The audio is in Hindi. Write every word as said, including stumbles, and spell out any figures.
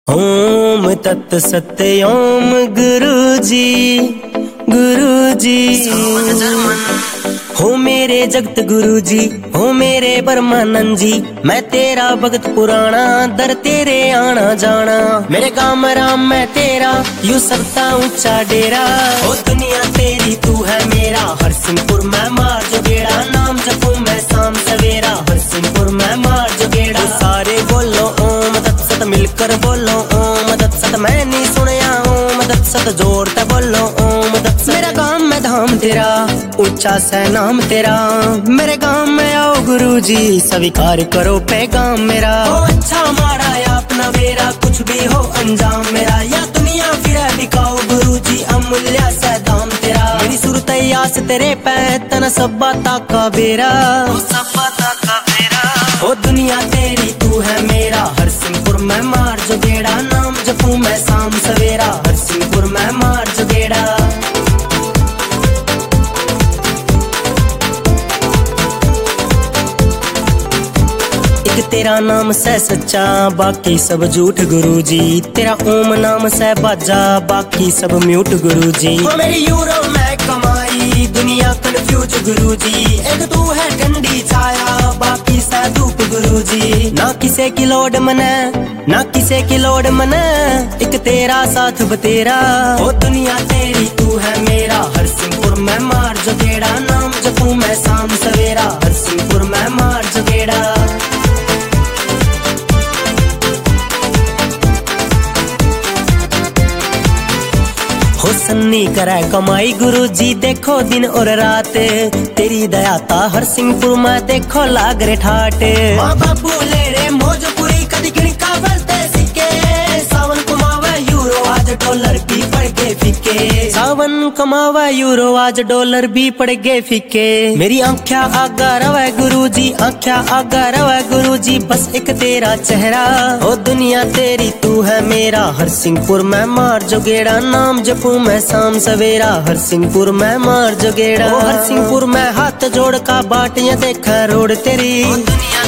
ओम तत् सत्य ओम गुरु जी गुरु जी हो मेरे जगत गुरु जी, हो मेरे परमानंद जी। मैं तेरा भगत पुराना, दर तेरे आना जाना। मेरे गाँव राम मैं तेरा, यू सबका ऊंचा डेरा। हो दुनिया तेरी तू है मेरा, हरसिंहपुर मैं मार जो गेड़ा। नाम जपू मैं शाम सवेरा, हरसिंहपुर मैं मार जो गेड़ा। सारे बोलो ओम तत्सत, मिलकर बोलो ओम तत्सत। मैं नहीं सुनया ओम तत्सत, जोड़ते बोलो ओम तत्सत। मेरा गाँव में धाम तेरा, ऊंचा सा नाम तेरा। मेरे गाँव में आओ गुरु जी, स्वीकार करो पैगाम मेरा। हो अच्छा माड़ा या अपना मेरा, कुछ भी हो अंजाम मेरा। या दुनिया फिर दिखाओ गुरु जी, अमूल्य सा दाम तेरा। मेरी सुरत आस तेरे पे, तना सब बाता का बेरा। सब बाता का बेरा। हो दुनिया तेरी तू है मेरा, हरसिंहपुर मैं मार जो गेड़ा। नाम जपू मैं शाम सवेरा, हरसिंहपुर मैं मार जो गेड़ा। तेरा नाम से सच्चा, बाकी सब झूठ गुरु जी। तेरा ओम नाम से बाजा, बाकी सब म्यूट गुरु जी। हो मेरी यूरो में कमाई, दुनिया कंफ्यूज गुरु जी। एक तू है ठंडी छाया, बाकी सा धूप गुरु जी। ना किसे की लोड मने, ना किसे की लोड मने, एक तेरा साथ बतेरा। हो दुनिया तेरी तू है मेरा, हरसिंहपुर मैं मार जो गेड़ा। नाम जपू मैं शाम सवेरा, हरसिंहपुर मैं मार जो गेड़ा। हो सन्नी करे कमाई गुरु जी, देखो दिन और रात। तेरी दया ता हरसिंहपुर में देखो लाग रे ठाटे। माँ बापू ले रे मौजपुरी, कदी गिणी का बलते सिक्के। सावन कमावे यूरो, आज डॉलर भी पड़ गए फीके। सावन कमावे यूरो, आज डॉलर भी पड़ गए फीके। मेरी आँख्या आगा रवे गुरु जी, आँख्या आगा रवे गुरु जी। बस एक तेरा चेहरा, हो दुनिया तेरी तू है मेरा, हरसिंहपुर मैं मार जो गेड़ा। नाम जपू मैं शाम सवेरा, हरसिंहपुर मैं मार जो गेड़ा। हरसिंहपुर मैं हाथ जोड़ का बाटियां देखा रोड तेरी। दुनिया